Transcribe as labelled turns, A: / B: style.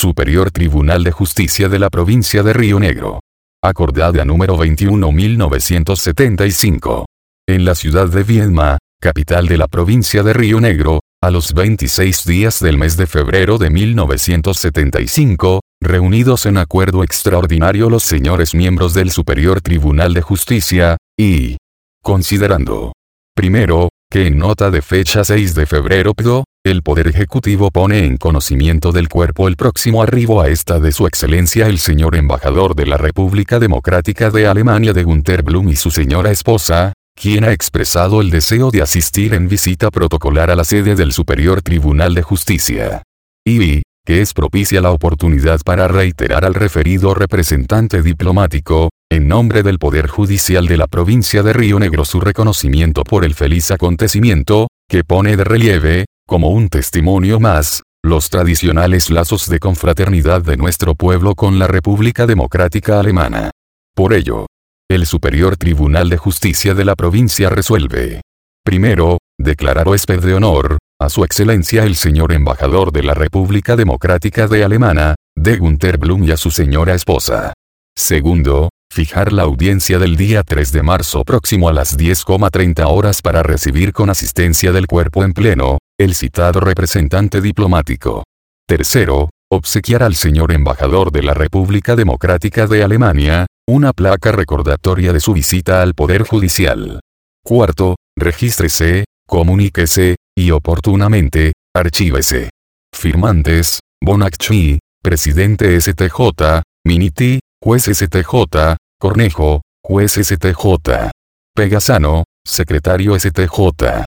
A: Superior Tribunal de Justicia de la Provincia de Río Negro. Acordada número 21.1975. En la ciudad de Viedma, capital de la provincia de Río Negro, a los 26 días del mes de febrero de 1975, reunidos en acuerdo extraordinario los señores miembros del Superior Tribunal de Justicia, y considerando, primero, que en nota de fecha 6 de febrero el Poder Ejecutivo pone en conocimiento del cuerpo el próximo arribo a esta de su excelencia el señor embajador de la República Democrática de Alemania de Günther Blum y su señora esposa, quien ha expresado el deseo de asistir en visita protocolar a la sede del Superior Tribunal de Justicia. Y, que es propicia la oportunidad para reiterar al referido representante diplomático, en nombre del Poder Judicial de la provincia de Río Negro su reconocimiento por el feliz acontecimiento, que pone de relieve, como un testimonio más, los tradicionales lazos de confraternidad de nuestro pueblo con la República Democrática Alemana. Por ello, el Superior Tribunal de Justicia de la provincia resuelve. Primero, declarar huésped de honor, a su excelencia el señor embajador de la República Democrática de Alemania, de Günther Blum y a su señora esposa. Segundo, fijar la audiencia del día 3 de marzo próximo a las 10:30 horas para recibir con asistencia del cuerpo en pleno, el citado representante diplomático. Tercero, obsequiar al señor embajador de la República Democrática de Alemania, una placa recordatoria de su visita al Poder Judicial. Cuarto, regístrese, comuníquese, y oportunamente, archívese. Firmantes, Bonacci, Presidente STJ, Miniti, Juez STJ, Cornejo, Juez STJ. Pegasano, Secretario STJ.